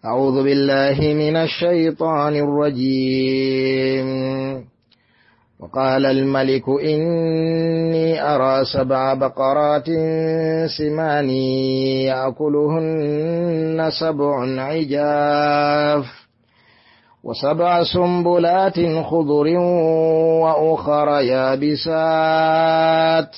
أعوذ بالله من الشيطان الرجيم. وقال الملك إني أرى 7 بقرات سمان يأكلهن 7 عجاف و7 سنبلات خضر وأخر يابسات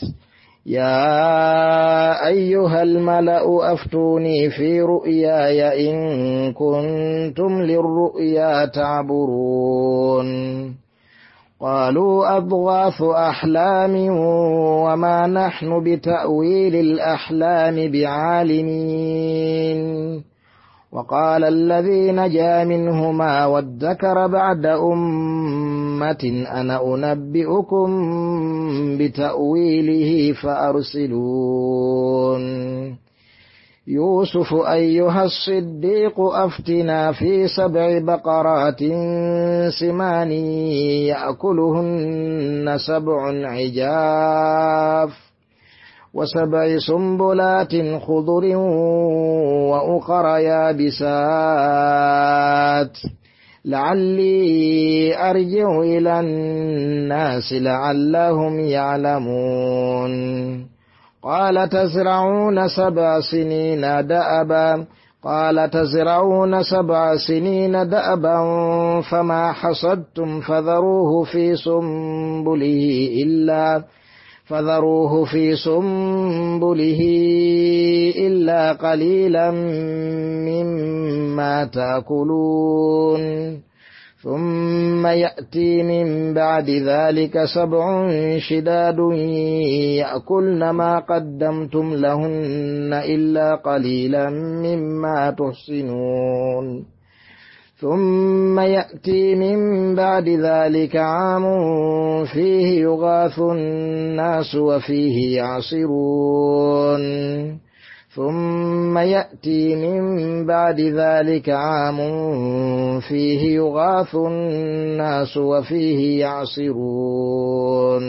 يا أيها الملأ أفتوني في رؤياي إن كنتم للرؤيا تعبرون. قالوا أضغاث أحلام وما نحن بتأويل الأحلام بعالمين. وقال الذي نجا منهما وادكر بعد أمة أنا أنبئكم بتأويله فأرسلون. يوسف أيها الصديق أفتنا في 7 بقرات سمان يأكلهن 7 عجاف و7 سنبلات خضر وأخر يابسات لعلي أرجع إلى الناس لعلهم يعلمون. قال تزرعون 7 سنين دأبا فما حصدتم فذروه في سنبله إلا قليلا مما تأكلون. ثم يأتي من بعد ذلك 7 شداد يأكلن ما قدمتم لهن إلا قليلا مما تحصنون. ثم يأتي من بعد ذلك عام فيه يغاث الناس وفيه يعصرون. ثم يأتي من بعد ذلك عام فيه يغاث الناس وفيه يعصرون.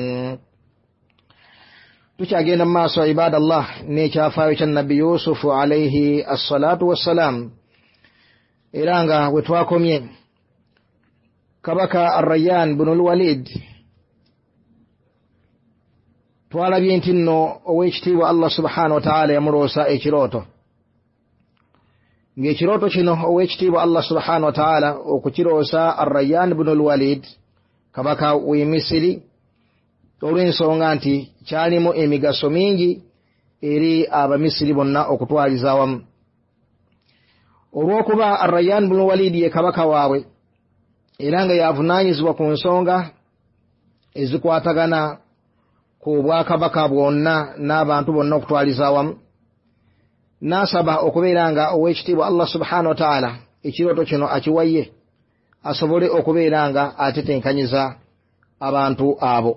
تشاغين ما سو عباد الله نيشا فاوش النبي يوسف عليه الصلاة والسلام iranga wetwakomye kabaka Ar-Rayyan bin al-Walid twalabye nti nno ow'ekitiibwa Allah subhanahu wa ta'ala yamuloosa ekirooto ng'ekirooto kino ow'ekitiibwa Allah subhanahu wa ta'ala okukiroosa Ar-Rayyan bin al-Walid kabaka w'e Misiri olw'ensonga nti kyalimu emigaso mingi eri Abamisiri bonna okutwaliza awamu. olw'okuba Ar-Rayyan bin Walid ye kabaka waabwe era nga yavunaanyizibwa ku nsonga ezikwatagana ku bwakabaka bwonna n'abantu bonna okutwaliza awamu, n'asaba okubeera nga ow'ekitiibwa Allah subhanahu wa ta'ala ekirooto kino akiwaye asobole okubeera nga atetenkanyiza abantu abo.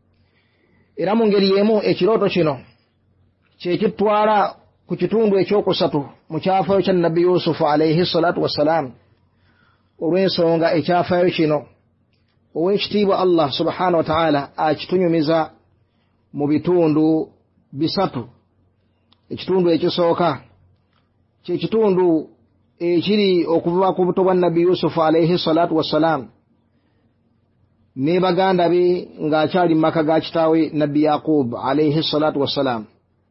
Era mu ngeri y'emu ekirooto kino kyekitwala ku kitundu ekyokusatu mu kyafaayo kya Nabbi Yusufu alayhi salatu wassalam, olw'ensonga ekyafaayo kino ow'ekitiibwa Allah subhanahu wa ta'ala akitunyumiza mu bitundu bisatu. Ekitundu ekisooka kyekitundu ekiri okuva ku buto bwa Nabbi Yusufu alayhi salatu wassalam ne baganda be ng'akyali mu maka ga kitaawe Nabbi Yaqub alayhi salatu wassalam,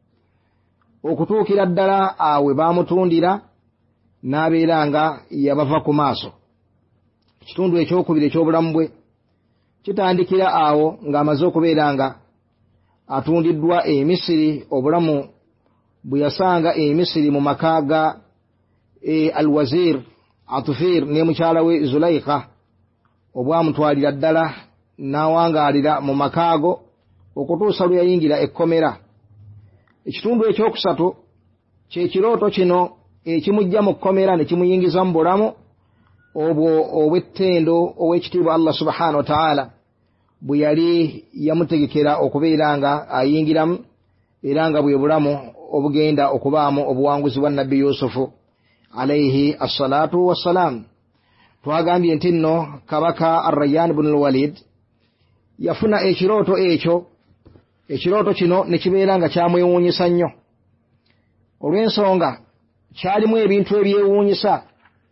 okutuukira ddala awe baamutundira n'abeera nga yabava ku maaso. Ekitundu ekyokubiri eky'obulamu bwe kitandikira awo ng'amaze okubeera nga atundiddwa e Misiri, obulamu bwe yasanga e Misiri mu maka ga Al-Wazir Atufir ne mukyala we Zulaikha, obwamutwalira ddala n'awangaalira mu maka ago okutuusa lwe yayingira ekkomera. Ekitundu ekyokusatu kyekirooto kino ekimujja mu kkomera ne kimuyingiza mu bulamu obwo obw'ettendo ow'ekitiibwa Allah subhanahu wa ta'ala bwe yali yamutegekera okubeera nga ayingiramu, era nga bwe bulamu obugenda okubaamu obuwanguzi bwa Nabbi Yusufu alayhi assalatu wassalam. Twagambye nti nno kabaka Ar-Rayyan bin al-Walid yafuna ekirooto ekyo. Ekirooto kino ne kibeera nga kyamwewuunyisa nnyo olw'ensonga kyalimu ebintu ebyewuunyisa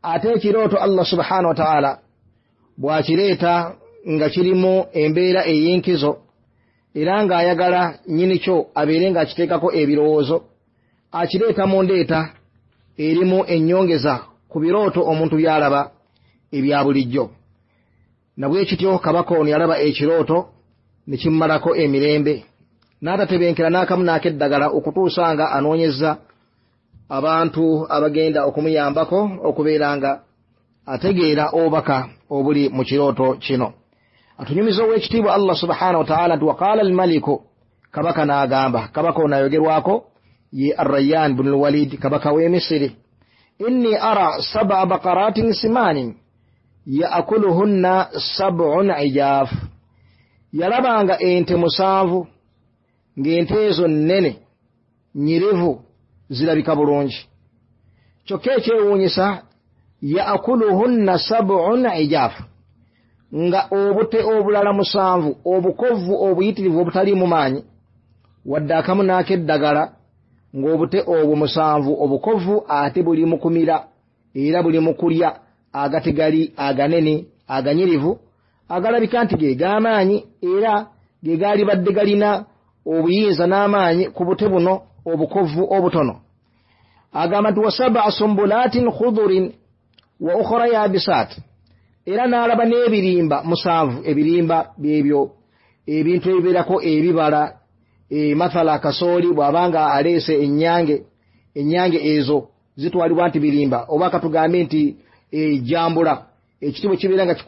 ate ekirooto Allah subhanahu wa ta'ala bw'akireeta nga kirimu embeera ey'enkizo era ng'ayagala nnyini kyo abeere ng'akiteekako ebirowoozo, akireeta mu ndeeta erimu ennyongeza ku birooto omuntu by'alaba ebya bulijjo. Na bwe kityo kabaka ono yalaba ekirooto ne kimmalako emirembe, n'atatebenkera n'akamu n'akeddagala okutuusa nga anoonyezza abantu abagenda okumuyambako okubeera nga ategeera obubaka obuli mu kirooto kino. Atunyumiza ow'ekitiibwa Allah subhanahu wa ta'ala nti waqaala al-maliku, kabaka n'agamba, kabaka ono ayogerwako ye Ar-Rayyan bin al-Walid, kabaka w'e Misiri, inni ara sab'a baqaratin simaanin yaakuluhunna sab'un ijaaf. Yalabanga ente 7 ng'ente ezo nnene nyirivu zirabika bulungi, kyokka ekyewuunyisa yaakuluhunna sab'un ijaaf, nga obute obulala 7 obukovvu obuyitirivu obutaliimu maanyi wadde akamu n'akeddagala, ng'obute obwo 7 obukovvu ate buli mu kumira era buli mu kulya agati gali aganene aganyirivu agalabika nti ge g'amaanyi era ge gaali badde galina obuyinza n'amaanyi ku bute buno obukovvu obutono. Agamba nti wasab'a sumbulatin khudhurin wa ukhra yabisaat, era n'alaba n'ebirimba 7, ebirimba byebyo ebintu ebibeerako ebibala, mathala kasooli bw'abanga aleese ennyange ezo zitwalibwa nti birimba, oba katugambe nti jambula, ekiti bwe kibeera nga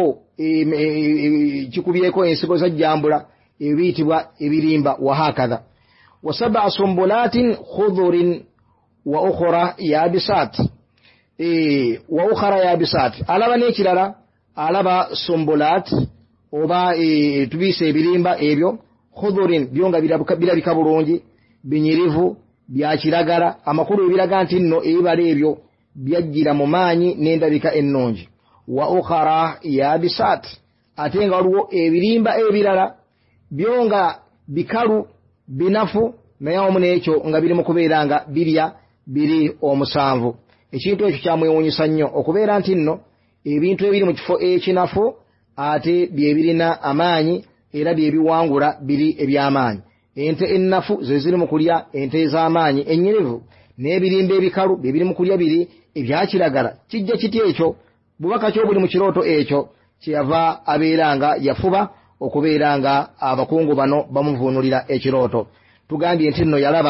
kikubyeko ensigo za jambula ebiyitibwa ebirimba. Wahakadha wasab'a sumbulatin khudhurin wa ukhra yabisaat, alaba n'ekirala, alaba sumbulat oba tubise ebirimba ebyo, khudhurin byo nga birabika bulungi, binyirivu, bya kiragala, amakulu ebiraga nti nno ebibala ebyo byajjira mu maanyi n'endabika ennungi. Wa ukhra yabisaat, ate nga waliwo ebirimba ebirala byo nga bikalu binafu naye wamu n'ekyo nga biri mu kubeera nga biri 7. Ekintu ekyo kyamwewuunyisa nnyo okubeera nti nno ebintu ebiri mu kifo ekinafu ate bye birina amaanyi era bye biwangula biri eby'amaanyi. Ente ennafu ze ziri mu kulya ente ez'amaanyi ennyirivu, n'ebirimba ebikalu bye biri mu kulya biri ebya kiragala. Kijja kiti ekyo bubaka ky'obuli mu kirooto ekyo kyeyava abeera nga yafuba okubeera nga abakungu bano bamuvuunulira ekirooto. Tugambye nti nno yalaba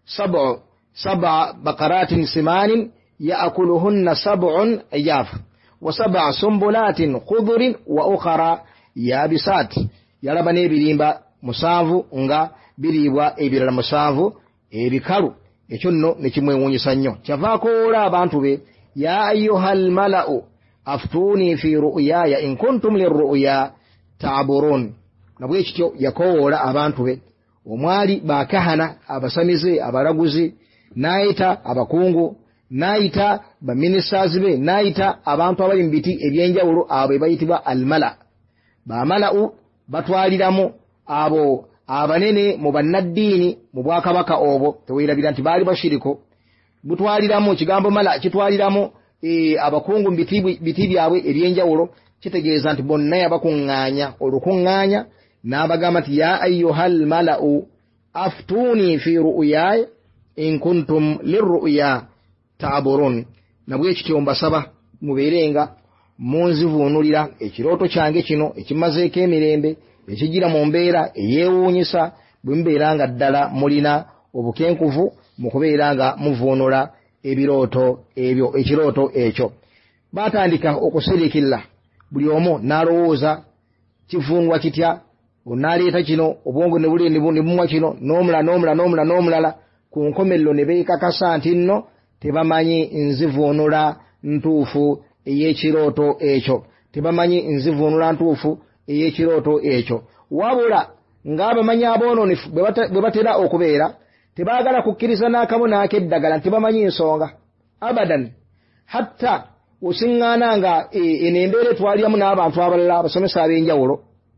sab'a baqaratin simaanin yaakuluhunna sab'un ijaaf wa sab'a sumbulatin khudhurin wa ukhra yabisaat. Yalaba n'ebirimba 7 nga biriibwa ebirala 7 ebikalu. Ekyo nno ne kimwewuunyisa nnyo, kyavaako ola abantu be, ya ayyuhal mala'u aftuuni fi ru'yaya in kuntum lirru'ya ta'burun. Nabwe kityo yakowoola abantu be, omwali bakahana abasamize abalaguzi, n'ayita abakungu, n'ayita baministers be, n'ayita abantu abali mu biti ebyenjawulo, abo bayitibwa almala. Bamala'u batwaliramu abo abanene mu bannaddiini mu bwakabaka obwo, teweerabira nti baali bashiriko. Butwaliramu kigambo mala kitwaliramu abakungu mu biti byabwe ebyenjawulo, kitegeeza nti bonna yabakuŋŋaanya olukuŋŋaanya n'abagamba nti ya ayyuhal mala'u aftuuni fi ru'yaya in kuntum lirru'ya ta'burun. Nabwe kityo mbasaba mubeerenga munzivuunulira ekirooto kyange kino ekimazeeko emirembe, ekijira mu mbeera eyeewuunyisa, bwe mubeera nga ddala mulina obukenkuvu mu kubeera nga muvuunula ebirooto ebyo, ekirooto ekyo. Baatandika okusiriikirira, buli omu n'alowooza kivuunulwa kitya, onaleeta kino obwongo ne buli ne bumwa kino, n'omulala ku nkomerero ne beekakasa nti nno tebamanyi nzivuunula ntuufu ey'ekirooto ekyo, tebamanyi nzivuunula ntuufu ey'ekirooto ekyo. Wabula ng'abamanyi aboononefu bwe batera okubeera, tebaagala kukkiriza n'akamu n'akeddagala nti bamanyi ensonga abadan. Hatta osiŋŋaana nga eno embeera etwaliramu n'abantu abalala abasomesa ab'enjawulo,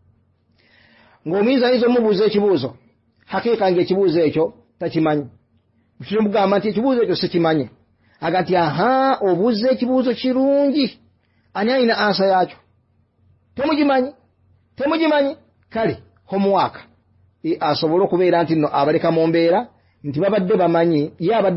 ng'omuyinza ayinza omubuuza ekibuuzo, hakiika ng'ekibuuzo ekyo takimanyi. Mugamba nti ekibuuzo ekyo sikimanyi, agati aha obuze ekibuuzo kirungi ani alina ansa yakyo temugimanyi kale homework asobole okubeera nti nno abaleka mu mbeera nti babadde bamanyi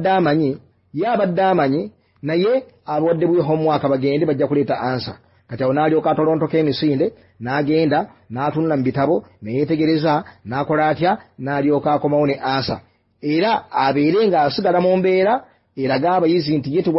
yabadde amanyi naye abadde bwe homework bagende bajja kuleeta ansa kati awo n'alyoka atolontoka emisinde n'agenda n'atunula mu bitabo neyetegereza n'akola atya n'alyoka akomawo ne ansa era abeere nga asigala mu mbeera eraga abayizi nti ye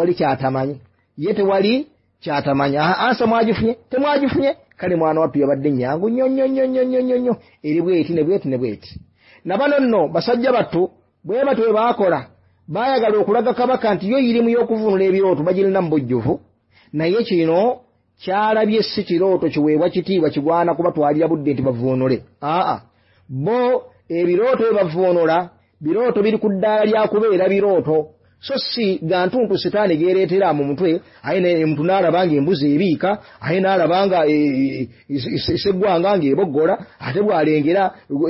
tewali kyatamanyi ansa temwagifunye kale mwana wattu yabadde nnyangu nnyo eri bweti ne bweti nabano nno basajja battu bwe batwe bwe baakola baayagala okulaga kabaka nti yo irimu y'okuvunula ebirooto bagirina mu bujjuvu naye kino kyalabye si kirooto kiweebwa kitiibwa kigwana kubatwalira budde nti bavuunule bo ebirooto bye bavuunula birooto biri ku ddaala lya kubeera birooto so si gantuntu sitaani geereetera mu mutwe aye omuntu n'alabanga embuzi ebiika aye n'alabanga eseggwanga ng'eboggola ate bw'alengera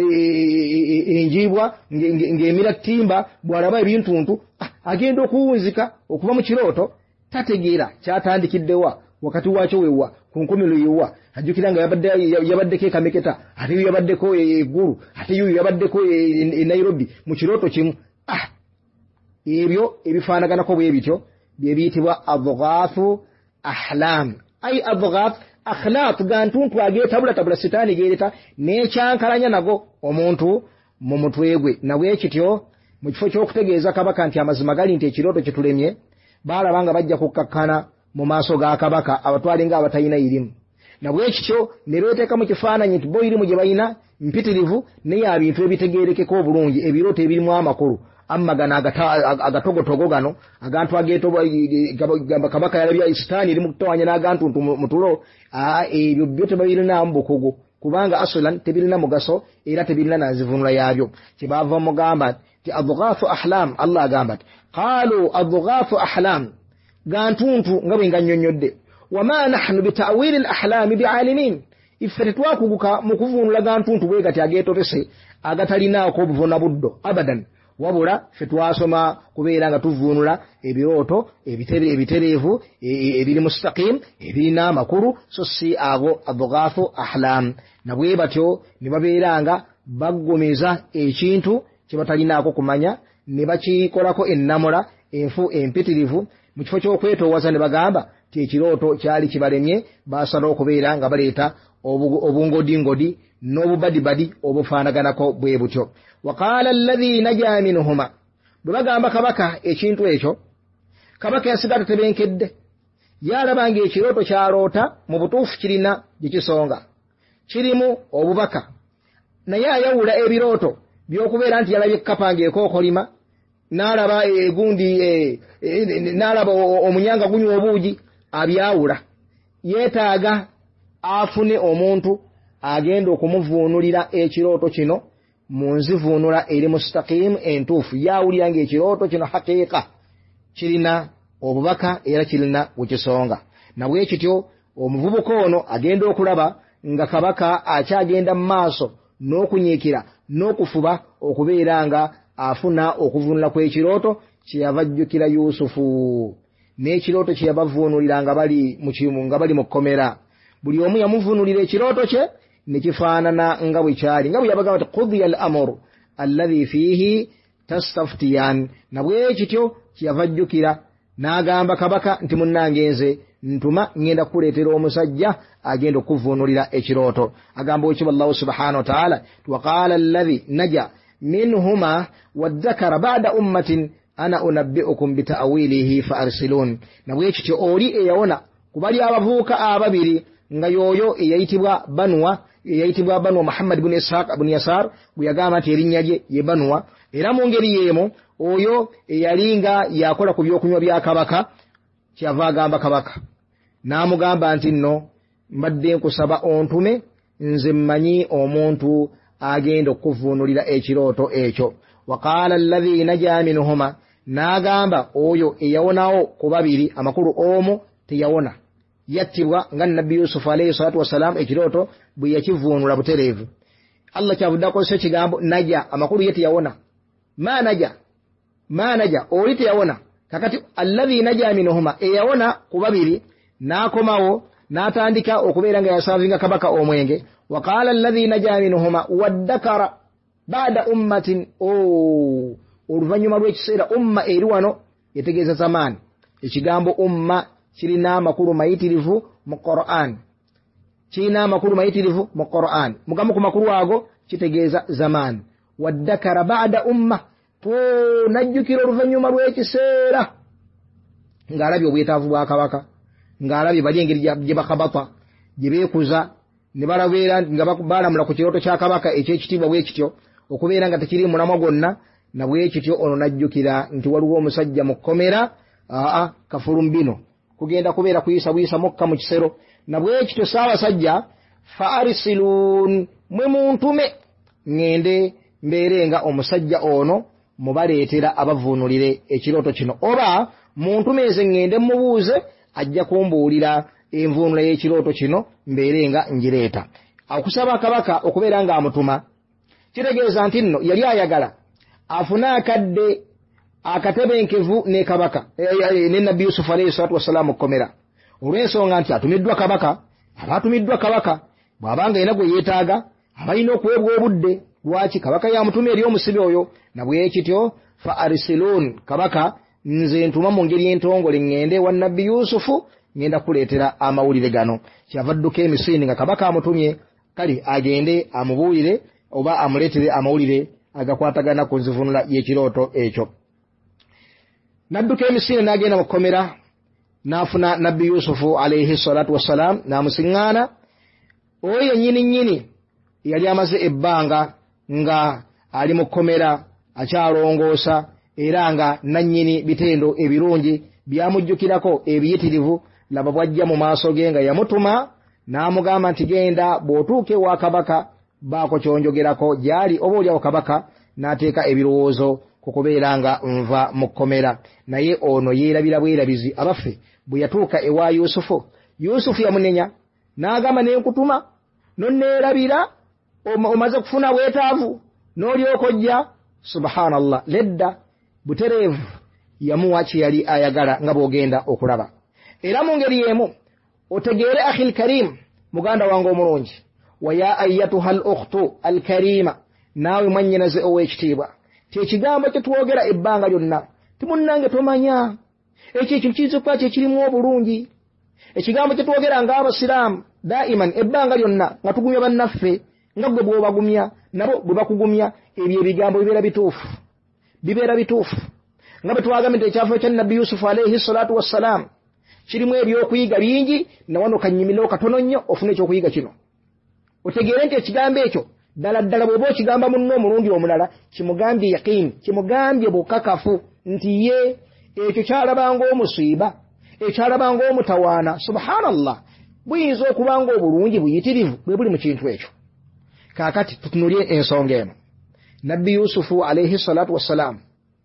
enjiibwa ng'emira ttimba bw'alaba ebintuntu agenda okuwunzika okuva mu kirooto tategeera kyatandikiddewa wakati wakyo wewa ku nkomero yewa ajjukira nga yabaddeko ekameketa ate yo yabaddeko eggulu ate yo yabaddeko e Nairobi mu kirooto kimu ebyo ebifaanaganako bwe bityo bye biyitibwa adghathu ahlam ay adghath akhlaq gantuntu ageetabulatabula sitaani geereta n'ekyankalanya nago omuntu mu mutwe gwe nabwe kityo mu kifo ky'okutegeeza kabaka nti amazima gali nti ekirooto kitulemye baalabanga bajja kukkakkana mu maaso ga kabaka abatwale nga abatalina irimu nabwe kityo ne beeteeka mu kifaananyi nti bo irimu gye balina mpitirivu naye abintu ebitegeerekeko obulungi ebirooto ebirimu amakulu amagana agatogotogo gano agantu ageetobwa kabaka yalabya sitaani eri mu kutawanya n'agantuntu mu tulo ebyo byo tebabirinamu bukugu kubanga asulan tebirina mugaso era tebirina nanzivunula yaabyo kyebaava mugamba ti adghathu ahlam Allah agamba ti qaalu adghathu ahlam gantuntu nga bwe nga nnyonnyodde wama nahnu bitawili al ahlami bialimin iffe tetwakuguka mu kuvuunula gantuntu bwe gati ageetobese agatalinaako obuvuna buddo abadan wabula ffe twasoma kubeera nga tuvuunula ebirooto ebitereevu ebiri mustaqim ebirina amakulu so si ago adghathu ahlam nabwe batyo ne babeera nga baggumeza ekintu kye batalinaako kumanya ne bakikolako ennamula enfu empitirivu mu kifo ky'okwetoowaza ne bagamba ti ekirooto kyali kibalemye baasala okubeera nga baleeta obungodingodi n'obubadibadi obufaanaganako bwe butyo waqaala alladhi naja minhuma bwe bagamba kabaka ekintu ekyo kabaka yasigala tebenkedde yalabanga ekirooto kyaloota mu butuufu kirina gye kisonga kirimu obubaka naye ayawula ebirooto by'okubeera nti yalabye ekkapa ng'ekookolima n'alaba egundi n'alaba omunyanga gunywa obuugi abyawula yeetaaga afune omuntu agenda okumuvuunulira ekirooto kino mu nzivuunula eri mustaqimu entuufu yawulira ng'ekirooto kino haqiiqa kirina obubaka era kirina wekisonga nabwe kityo omuvubuka ono agenda okulaba nga kabaka akyagenda mu maaso n'okunyiikira n'okufuba okubeera nga afuna okuvuunula kw'ekirooto kyeyava ajjukira Yusufu n'ekirooto kye yabavuunulira nga bali mu kkomera buli omu yamuvuunulira ekirooto kye ne kifaanana nga bwe kyali nga bwe yabagamba nti qudiya al amru alladhi fiihi tastaftiyan nabwe kityo kyeyava ajjukira n'agamba kabaka nti munnange nze ntuma ngenda kukuleetera omusajja agenda okuvuunulira ekirooto agamba ekyo Allahu subhanahu wa ta'ala waqaala alladhi naja minhuma wadhakara ba'da ummatin ana unabbi'ukum bita'wilihi fa arsilun nabwe kityo oli eyawona kubali abavuuka ababiri nga yoyo eyayitibwa banwa Muhammad ibn Ishaq ibn Yasar bwe yagamba nti erinnya lye ye banwa era mu ngeri yeemu oyo eyalinga yakola ku byokunywa bya kabaka kyava agamba kabaka n'amugamba nti nno mbadde nkusaba ontume nze mmanyi omuntu agenda okuvuunulira ekirooto ekyo waqaala alladhi naja minhuma n'agamba oyo eyawonawo ku babiri amakulu omu teyawona yattibwa nga nabbi Yusufu alayhi salatu wassalam ekirooto bwe yakivuunula butereevu Allah kyavudde akozesa ekigambo naja amakulu ye teyawona ma naja oli teyawona kakati alladhi naja minhuma eyawona ku babiri n'akomawo n'atandika okubeera nga yasavinga kabaka omwenge waqala alladhi naja minhuma waddakara ba'da ummatin oluvanyuma lw'ekiseera umma eri wano yetegeeza zamani ekigambo umma kirina amakulu mayitirivu mu Qur'an mugamu ku makulu ago kitegeeza zamani waddakara ba'da umma najjukira oluvanyuma lw'ekiseera ng'alabye obwetaavu bwa kabaka ng'alabye bali engeri gye bakabata gye beekuza ne balabeera nga balamula ku kirooto kya kabaka eky'ekitiibwa bwe kityo okubeera nga tekiri mulamwa gwonna na bwe kityo ono najjukira nti waliwo omusajja mu kkomera kafulumbino kugenda kubeera kuyisa buyisa mukka mu kisero na bwe kityo saabasajja fa arsiluun mwe muntume ŋŋende mbeerenga omusajja ono mubaleetera abavuunulire ekirooto kino oba muntumeeze ŋŋende mubuuze ajja kumbuulira envuunula y'ekirooto kino mbeerenga ngireeta okusaba kabaka okubeera nga amutuma kitegeeza nti nno yali ayagala afune akadde akatebenkevu ne kabaka ne nabbi Yusufu alayhi salatu wassalamu okkomera olw'ensonga nti atumiddwa kabaka abatumiddwa kabaka bw'abanga yina gwe yeetaaga abalina okuweebwa obudde lwaki kabaka yamutuma eri omusibe oyo na bwe kityo fa arsiluun kabaka nze ntuma mu ngeri entongole ŋŋende wa nabbi Yusufu ŋŋenda kuleetera amawulire gano kyava dduka emisini nga kabaka amutumye kale agende amubuulire oba amuleetere amawulire agakwatagana ku nzivunula y'ekirooto ekyo nadduka emisini n'agenda mu kkomera n'afuna nabbi Yusufu alayhi salatu wassalam n'amusiŋŋaana oyo nnyini yali amaze ebbanga nga ali mu kkomera akyalongoosa era nga nannyini bitendo ebirungi byamujjukirako ebiyitirivu laba bwajja mu maaso ge nga yamutuma n'amugamba nti genda bw'otuuke wa kabaka baako kyonjogerako gyali oba oliawo kabaka n'ateeka ebirowoozo ku kubeera nga nva mu kkomera naye ono yeerabira bwerabizi abaffe bwe yatuuka ewa Yusufu yamunenya n'agamba nenkutuma nonneerabira omaze kufuna bwetaavu n'olyoka ojja subhanallah ledda butereevu yamuwa kye yali ayagala nga bw'ogenda okulaba era mu ngeri y'emu otegeere akhil karim muganda wange omulungi wa ya ayyatuha al ukhtu al karima naawe mwannyinaze ow'ekitiibwa kyekigambo kye twogera ebbanga lyonna timunnange tomanya ekyo kiyinza okuba kyekirimu obulungi ekigambo kye twogera ng'abasiraamu daiman ebbanga lyonna nga tugumya bannaffe nga gwe bw'obagumya nabo bwe bakugumya ebyo ebigambo bibeera bituufu nga bwe twagambye nti ekyafo kya nabbi Yusufu alayhi salatu wassalaam kirimu ebyokuyiga bingi nawano kannyimirawo katono nnyo ofune ekyokuyiga kino otegeere nti ekigambo ekyo ddala bw'oba okigamba munno omulundi omulala kimugambye yaqiini kimugambye bukakafu nti ye ekyo kyalabanga omusiiba ekyalabanga omutawaana subhanallah buyinza okuba nga obulungi buyitirivu bwe buli mu kintu ekyo kaakati tutunulye ensonga eno nabbi Yusufu alayhi salatu wassalaam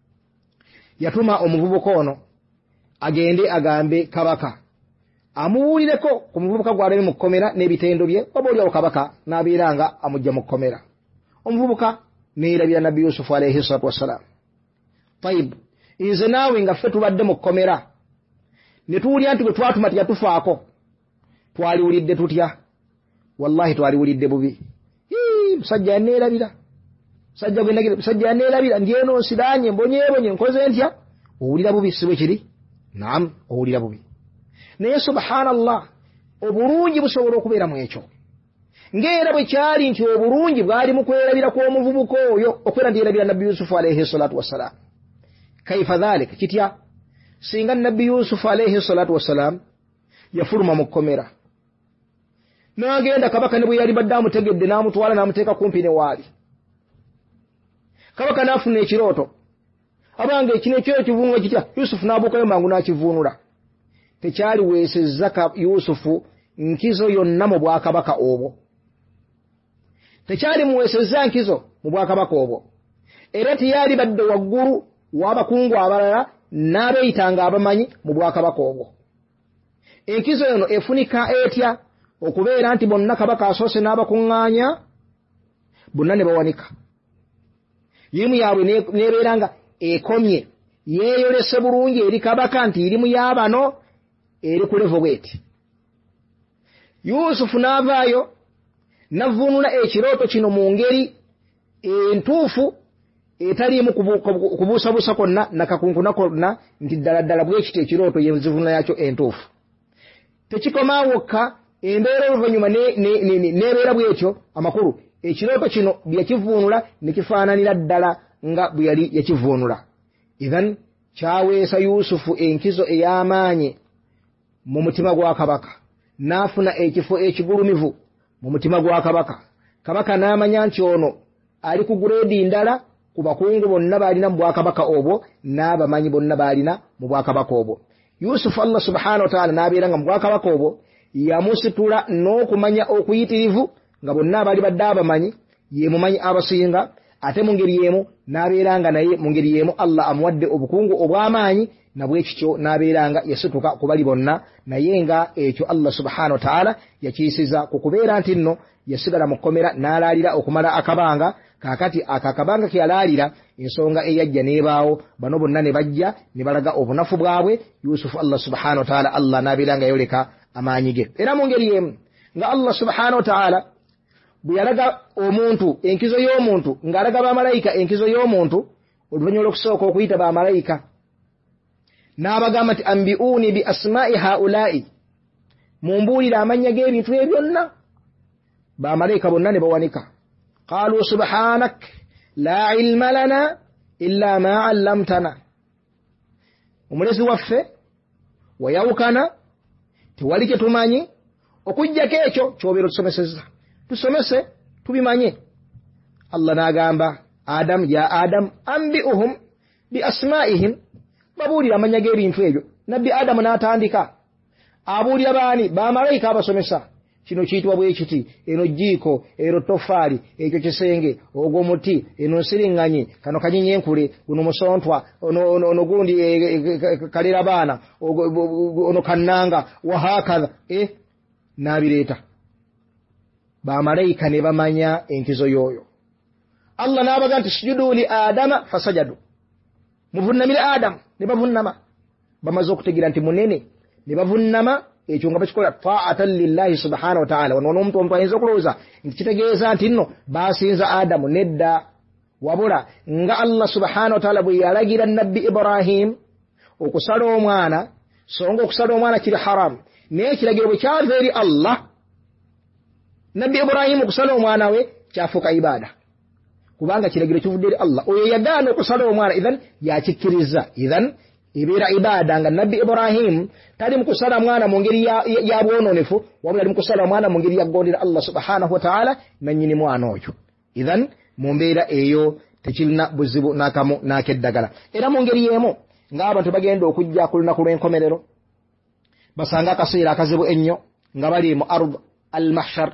yatuma omuvubuka ono agende agambe kabaka amuwulireko ku muvubuka gw'alabe mu kkomera n'ebitendo bye oba oliawo kabaka n'abeeranga amujja mu kkomera omuvubuka neerabira nabbi Yusufu alayhi salatu wassalaam tayib nze naawe nga ffe tubadde mu kkomera ne tuwulira nti bwe twatuma teyatufaako twaliwulidde tutya wallahi twaliwulidde bubi musajja yanneerabira musajja yanneerabira ndyeno nsiraanye mbonyeebonye nkoze ntya owulira bubi si bwe kiri naam owulira bubi naye subhanallah obulungi busobola okubeera mu ekyo ng'era bwe kyali nti obulungi bwali mu kwerabira kw'omuvubuka oyo okubeera nti yerabira nabbi Yusufu alayhi salatu wassalaam kaifa dhalik kitya singa nabbi Yusufu alayhi salatu wassalaam yafuluma mu kkomera n'agenda kabaka ne bwe yali badde amutegedde n'amutwala n'amuteeka kumpi ne waali kabaka n'afuna ekirooto abanga ekino ekyo ekivuunula kitya Yusufu n'abuukayo mangu n'akivuunula tekyali weesezza Yusufu nkizo yonna mu bwakabaka obwo tekyali muweesezza nkizo mu bwakabaka obwo era teyali badde waggulu w'abakungu abalala n'abeeyitanga abamanyi mu bwakabaka obwo enkizo yono efunika etya okubeera nti bonna kabaka asoose n'abakuŋŋaanya bonna ne bawanika yimu yaabwe neebeera nga ekomye yeeyolese bulungi eri kabaka nti irimu y'abano eri ku levo bweti. Yusufu n'avaayo navvuunula ekirooto kino mu ngeri entuufu etaliimu kubuusabuusa kwonna nakakunkuna kwonna nti ddala ddala bwekiti ekirooto yenzivunula yakyo entuufu. Tekikomaawokka embeera oluvannyuma n'ebeera bwekyo amakulu ekirooto kino byakivuunula ne kifaananira ddala nga bwe yali yakivuunula. Idhan kyaweesa Yusufu enkizo ey'amaanyi mu mutima gwa kabaka, n'afuna ekifo ekigulumivu mu mutima gwa kabaka. Kabaka n'amanya nti ono ali ku gureedi ndala ku bakungu bonna baalina mu bwakabaka obwo n'abamanyi bonna baalina mu bwakabaka obwo. Yusufu Allah subhanahu wa ta'ala n'abeeranga mu bwakabaka obwo yamusitula n'okumanya okuyitirivu nga bonna abaali badde abamanyi ye mumanyi abasinga, ate mu ngeri y'emu n'abeeranga naye mu ngeri y'emu Allah amuwadde obukungu obw'amaanyi nabwekityo n'abeeranga yasituka ku bali bonna, naye nga ekyo Allah subhanahu wa ta'ala yakiyisiza ku kubeera nti nno yasigala mu kkomera n'alaalira okumala akabanga. Kaakati akakabanga ke yalaalira ensonga eyajja n'ebaawo, bano bonna ne bajja ne balaga obunafu bwabwe. Yusufu Allah subhanahu wa ta'ala Allah n'abeeranga yayoleka amaanyi ge. Era mu ngeri y'emu nga Allah subhanahu wa ta'ala bwe yalaga omuntu enkizo y'omuntu ng'alaga bamalayika enkizo y'omuntu, oluvannyuma lw'okusooka okuyita bamalayika n'abagamba nti ambi'uuni bi asmaa'i haula'i, mumbuulira amannya g'ebintu ebyo byonna. Bamalayika bonna ne bawanika. Qaalu subhaanak laa ilma lana illa ma 'allamtana, omulezi waffe wayawukana tewali kye tumanyi okujjako ekyo ky'obeera tusomesezza, tusomese tubimanye. Allah n'agamba Adam, ya Adam ambi'uhum bi asma'ihim, babuulira amanya g'ebintu ebyo. Nabbi Adamu n'atandika abuulira baani? Bamalayika abasomesa. Kino kiyitibwa bwe kiti, eno jjiiko, ero toffaali, ekyo kisenge, ogwo muti, eno nsiriŋŋanyi, kano kanyinyenkule, guno musontwa, ono gundi kalera baana, ono kannanga, wahakadha. N'abireeta. Bamalayika ne bamanya enkizo y'oyo. Allah n'abaga nti sujudu li Adama fasajadu, muvunnamire Adamu, ne bavunnama. Bamaze okutegeera nti munene ne bavunnama. Ekyo nga bakikola ta'atan lillahi subhanahu wa ta'ala. Wano omuntu ayinza okulowooza nti kitegeeza nti nno baasinza Adamu. Nedda, wabula nga Allah subhanahu wa ta'ala bwe yalagira nabbi Ibrahim okusala omwana, so nga okusala omwana kiri haramu, naye ekiragiro bwe kyava eri Allah, nabbi Ibrahim okusala omwana we kyafuuka ibaada, kubanga kiragiro kivudde eri Allah. Oyo yagaana okusala omwana, idhan yakikkiriza. Idhan ebeera ibaada nga nabbi Ibrahim tali mu kusala mwana mu ngeri ya bwononefu, wabula ali mu kusala mwana mu ngeri ya kugondera Allah subhanahu wa ta'ala nannyini mwana oyo. Idhan mu mbeera eyo tekirina buzibu n'akamu n'akeddagala. Era mu ngeri y'emu ng'abantu bagenda okujja ku lunaku lw'enkomerero basanga akaseera akazibu ennyo nga bali mu ard al-mahshar,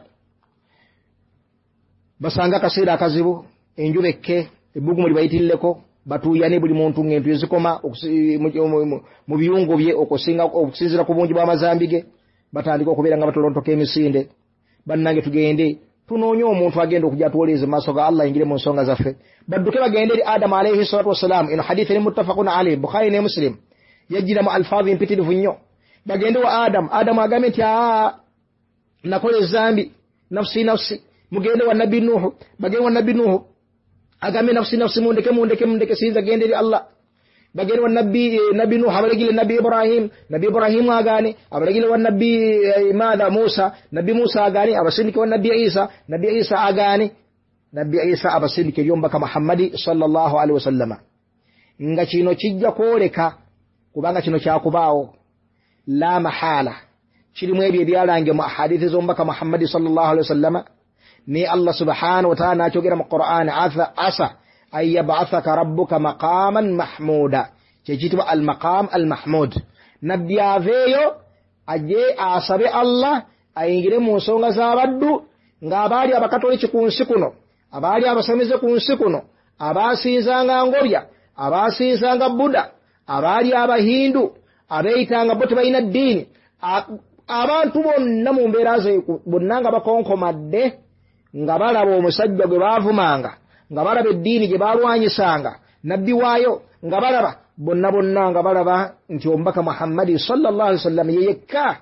basanga akaseera akazibu, enjuba ekke, ebbugumu libayitirireko, batuuyane buli muntu ng'entu ezikoma mu biyungu bye okusinzira ku bungi bw'amazambi ge. Batandika okubeera nga batolontoka emisinde. Bannange tugende tunoonye omuntu agenda okujja atuwoleeze mu maaso ga Allah, ingire mu nsonga zaffe. Badduke bagende eri Adamu alayhi salatu wassalaam. Eno hadithi eri muttafaqun alayhi, Bukhari ne Muslim, yajjira mu alfaazi empitirivu nnyo. Bagende wa Adamu, Adamu agambe nti nakola ezambi, nafsi nafsi. Mugende wa nabbi Nuhu, bagende wa nabbi Nuhu agambe nafsi nafsi, mundeke sinza gende eri Allah. Bagende wa nabbi Nuhu abalagile nabbi Ibrahim agane, abalagile wa nabbi Musa, nabbi Musa agane, abasindike wa nabbi Isa agane, nabbi Isa abasindike eby'omubaka Muhammadi sallallahu alaihi wasallama. Nga kino kijja kwoleka, kubanga kino kyakubaawo la mahala, kirimu ebyo ebyalange mu hadithi z'omubaka Muhammadi sallallahu alaihi wasallama. Ni Allah subhanahu wa ta'ala achogera mu Qur'an, asa ay yab'athaka rabbuka maqaman mahmuda, kyekitibwa al-maqam al-mahmud. Nabbi aveeyo ajje asabe Allah ayingire mu nsonga z'abaddu ng'abaali abakatoliki ku nsi kuno, abaali abasamize ku nsi kuno, abaasinzanga ngobya, abaasinzanga Buddha, abaali abahindu, abeeyitanga bo tebalina ddiini, abantu bonna mu mbeera zeeku bonna nga bakonkomadde, nga balaba omusajja gwe baavumanga, nga balaba eddiini gye baalwanyisanga nabbi waayo, nga balaba bonna nga balaba nti omubaka Muhammad sallallahu alaihi wasallam yekka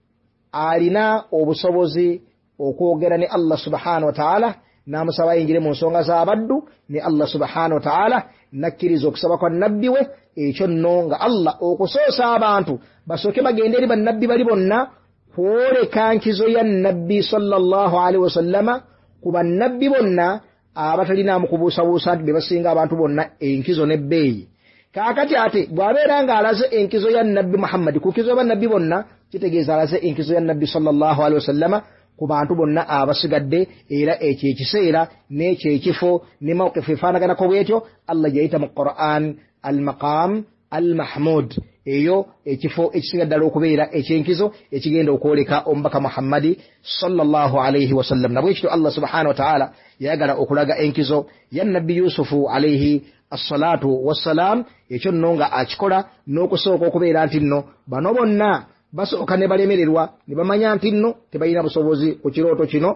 alina obusobozi okwogera ne Allah subhanahu wa ta'ala namusaba yingire mu nsonga z'abaddu ne Allah subhanahu wa ta'ala nakkiriza okusaba kwa nabbi we ekyo nno nga Allah okusoosa abantu basooke bagende eri bannabbi bali bonna kwoleka nkizo ya nabbi sallallahu alaihi wasallama ku bannabbi bonna abatalina mu kubuusabuusa nti be basinga abantu bonna enkizo n'ebbeeyi. Kaakati ate bw'abeera nga alaze enkizo ya nabbi Muhammad ku kizo bannabbi bonna kitegeeza alaze enkizo ya nabbi sallallahu alaihi wasallama ku bantu bonna abasigadde, era ekyo ekiseera n'ekyo ekifo ne mawqifu efaanaganako bwetyo Allah yayita mu Qur'an al-maqam al-mahmud, eyo ekifo ekisigadde ddala okubeera ekyenkizo ekigenda okwoleka omubaka Muhammadi sallallahu alaihi wasallam. Nabwekityo Allah subhanahu wa ta'ala yayagala okulaga enkizo ya nabbi Yusufu alaihi assalatu wassalam, ekyo nno nga akikola n'okusooka okubeera nti nno bano bonna basooka ne balemererwa ne bamanya nti nno tebalina busobozi ku kirooto kino,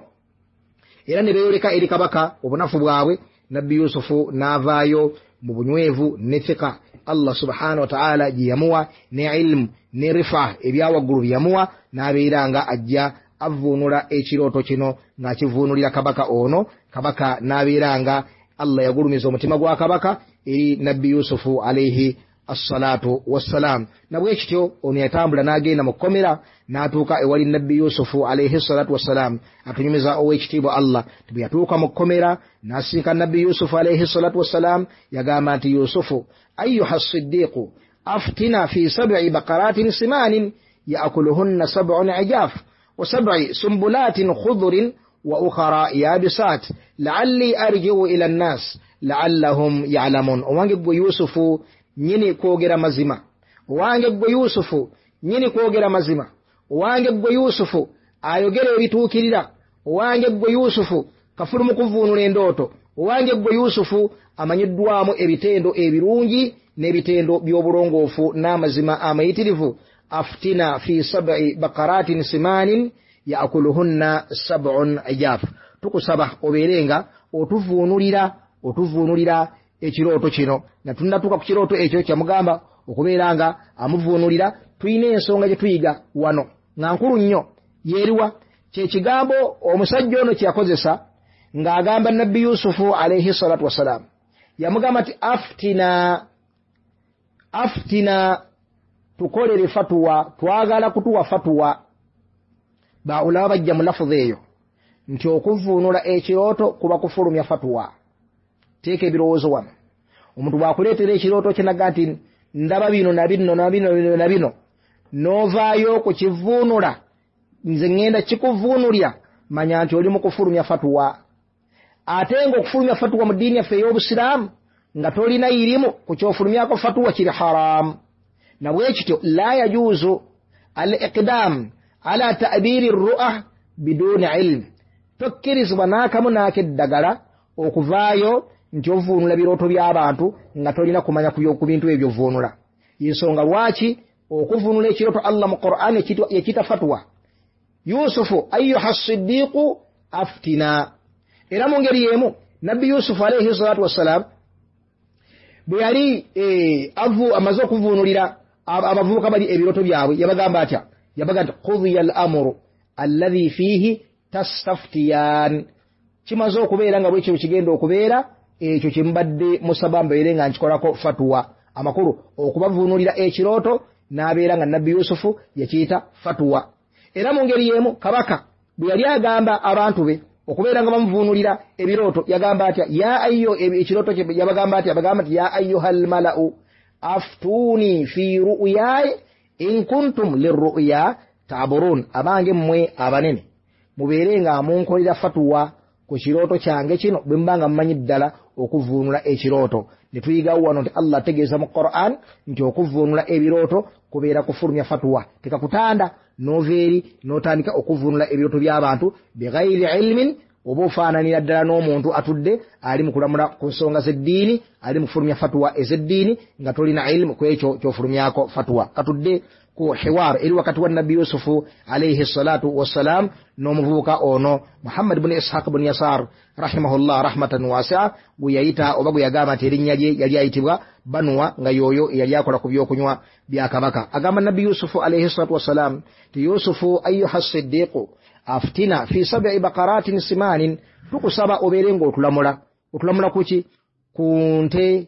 era ne beeyoleka eri kabaka obunafu bwabwe. Nabbi Yusufu n'avaayo mu bunywevu ne thika Allah subhanahu wa ta'ala gye yamuwa ne ilmu ne rifa ebyawaggulu byamuwa, n'abeera nga ajja avvuunula ekirooto kino ng'akivuunulira kabaka ono. Kabaka n'abeera nga Allah yagulumiza omutima gwa kabaka eri nabbi Yusufu alaihi assalatu wassalam. Nabwekityo ono yatambula n'agenda mu kkomera n'atuuka ewali nabbi Yusufu alaihi assalatu wassalam. Atunyumiza ow'ekitiibwa Allah bwe yatuuka mu kkomera n'asisinkana nabbi Yusufu alaihi assalatu wassalam, yagamba nti Yusufu ayyuha as-siddiqu aftina fi 7 baqaratin simanin ya'kuluhunna 7 ijaf wa 7 sumbulatin khudrin wa ukhra yabisat la'alli arji'u ila an-nas la'allahum ya'lamun. Owange gwe Yusufu nyini kwogera mazima, owange gwe Yusufu nyini kwogera mazima, owange gwe Yusufu ayogera ebituukirira, owange gwe Yusufu kafulu mu kuvuunula endooto, owange gwe Yusufu amanyiddwamu ebitendo ebirungi n'ebitendo by'obulongoofu n'amazima amayitirivu. Aftina fi 7 baqaratin simanin ya'kuluhunna 7 ijaf. Tukusaba obeerenga otuvuunulira ekirooto kino. nga tunatuuka ku kirooto ekyo kyamugamba okubeera nga amuvuunulira. Tuyina ensonga gye tuyiga wano nga nkulu nnyo, yeeriwa kye kigambo omusajja ono kye yakozesa ng'agamba nabbi Yusufu alaihi salatu wassalam. Yamugamba nti aftina tukolere fatuwa, twagala kutuwa fatuwa. Baulaba bajja mu lafudhi eyo nti okuvuunula ekirooto kuba kufulumya fatuwa. Teeka ebirowoozo wano. Omuntu bw'akuleetera ekirooto kinaga nti ndaba bino na bino n'ovaayo kukivuunula, nze ŋŋenda kikuvuunulya, manya nti oli mu kufulumya fatuwa. Ate ng'okufulumya fatuwa mu ddiini yaffe ey'Obusiraamu nga tolina irimu ku kyofulumyako fatuwa kiri haramu. Nabwekityo la yajuuzu al-iqdaam ala ta'biri ar-ru'ah biduni ilm. Tokkirizibwa n'akamu n'akeddagala okuvaayo nti ovuunula birooto by'abantu nga tolina kumanya ku bintu ebyo vuunula. Y'ensonga lwaki okuvuunula ekirooto Allah mu Qur'an yakita fatwa. Yusufu ayyuha as-siddiqu aftina. Era mu ngeri y'emu nabbi Yusufu alayhi salatu wassalam bwe yali amaze okuvuunulira abavubuka bali ebirooto byabwe, yabagamba atya? Yabaga nti qudiya al-amru alladhi fihi tastaftiyan. Kimaze okubeera nga bwekyo kigenda okubeera ekyo kimbadde musaba mbeere nga nkikolako fatuwa. Amakulu okubavuunulira ekirooto n'abeera nga nabbi Yusufu yakiyita fatuwa. Era mu ngeri y'emu kabaka bwe yali agamba abantu be okubeera nga bamuvuunulira ebirooto yagamba atya? Ya ayyo ekirooto kye yabagamba atya? Bagamba nti ya ayyuhal mala'u aftuni fi ru'yaya in kuntum lirru'ya ta'burun. Abange mmwe abanene mubeere nga munkolera fatuwa ku kirooto kyange kino bwe mbanga mmanyi ddala okuvuunula ekirooto. Ne tuyigawo wano nti Allah ategeeza mu Qur'an nti okuvuunula ebirooto kubeera kufulumya fatuwa. Tekakutanda noveeri n'otandika okuvuunula ebirooto by'abantu bighayri ilmin, oba ofaananira ddala n'omuntu atudde ali mu kulamula ku nsonga z'eddiini, ali mu kufulumya fatuwa ez'eddiini nga tolina ilmu ku ekyo ky'ofulumyako fatuwa. Katudde ku hiwar eri wakati wa nabbi yusufu alayhi salatu wassalam n'omuvubuka ono Muhammad ibn Ishaq ibn Yasar rahimahullah rahmatan wasi'a guyayita oba guyagamba nti erinnya lye yali ayitibwa Banwa nga yoyo yali akola ku byokunywa bya kabaka. Agamba nabbi Yusufu alayhi salatu wassalam ti Yusufu ayyuha siddiqu aftina fi 7 baqaratin simanin, tukusaba obeere ng'otulamula kuki? Ku nte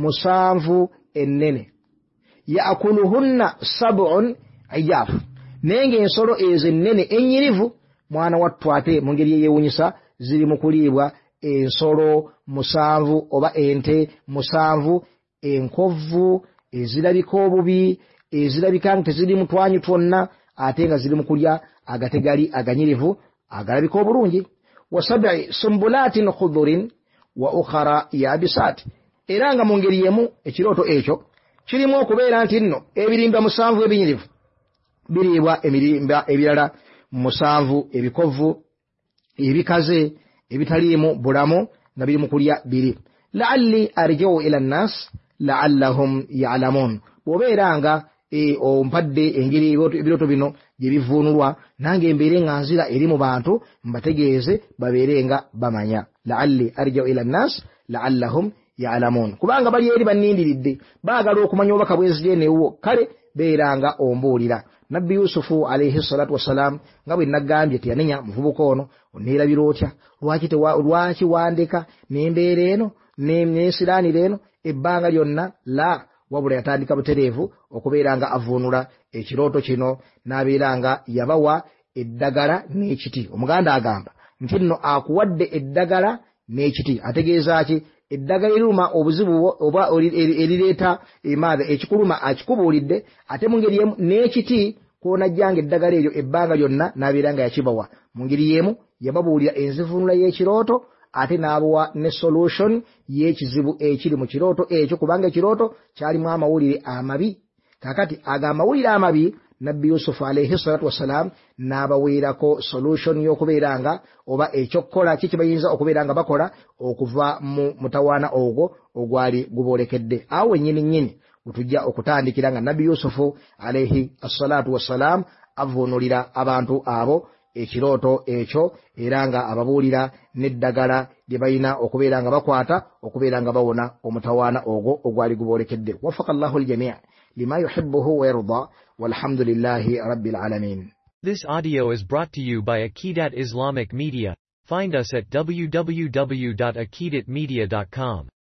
7 ennene, yaakuluhunna 7 ijaf, nenge ensolo ezo ennene ennyirivu mwana wattu ate mu ngeri eyewunyisa ziri mu kuliibwa ensolo 7 oba ente 7 enkovu ezirabika obubi ezirabika nti ziri mu twanyu twonna ate nga ziri mu kulya agategali aganyirivu agalabika obulungi. wa 7 sumbulatin khudhurin wa ukhara yabisat, era nga mu ngeri yemu ekirooto ekyo kirimu okubeera nti nno ebirimba 7 ebinyirivu biriibwa emirimba ebirala 7 ebikovu ebikaze ebitaliimu bulamu nga biri mu kulya biri. la'alli arji'u ila nnas la'allahum ya'lamun, bw'obeera nga ompadde engeri ebirooto bino gye bivuunulwa nange mbeere nga nzira eri mu bantu mbategeeze babeere nga bamanya. la'alli arji'u ila nnas la'allahum ya'lamun, kubanga bali eri bannindiridde baagala okumanya obubaka bw'enzije newo, kale beeranga ombuulira. nabbi Yusufu alayhi salatu wassalam nga bwe nagambye teyanenya muvubuka ono, oneerabira otya? lwaki wandeka n'embeera eno n'ensiraanira eno ebbanga lyonna? la, wabula yatandika butereevu okubeera nga avuunula ekirooto kino, n'abeera nga yabawa eddagala n'ekiti. Omuganda agamba nti nno akuwadde eddagala n'ekiti, ategeeza ki? eddagala eriruma obuzibu oba erireeta emaadha ekikuluma akikubuulidde, ate mu ngeri yemu n'ekiti kw'onajjanga eddagala eryo ebbanga lyonna n'abeera nga yakibawa. mu ngeri yemu yababuulira enzivuunula y'ekirooto, ate n'abawa ne solution y'ekizibu ekiri mu kirooto ekyo, kubanga ekirooto kyalimu amawulire amabi. kakati aga amawulire amabi nabbi Yusufu alayhi salatu wassalam n'abaweerako solution y'okubeera nga oba ekyokukola kiki bayinza okubeera nga bakola okuva mu mutawaana ogwo ogwali guboolekedde. awo ennyini wetujja okutandikira nga nabbi Yusufu alayhi assalatu wassalam avuunulira abantu abo ekirooto ekyo, era nga ababuulira n'eddagala lye balina okubeera nga bakwata okubeera nga bawona omutawaana ogwo ogwali guboolekedde. waffaqa Allahu al-jamii' lima yuhibbuhu wa yarda, walhamdulillahi rabbil alamin. This audio is brought to you by Aqidat Islamic Media. Find us at www.aqidatmedia.com.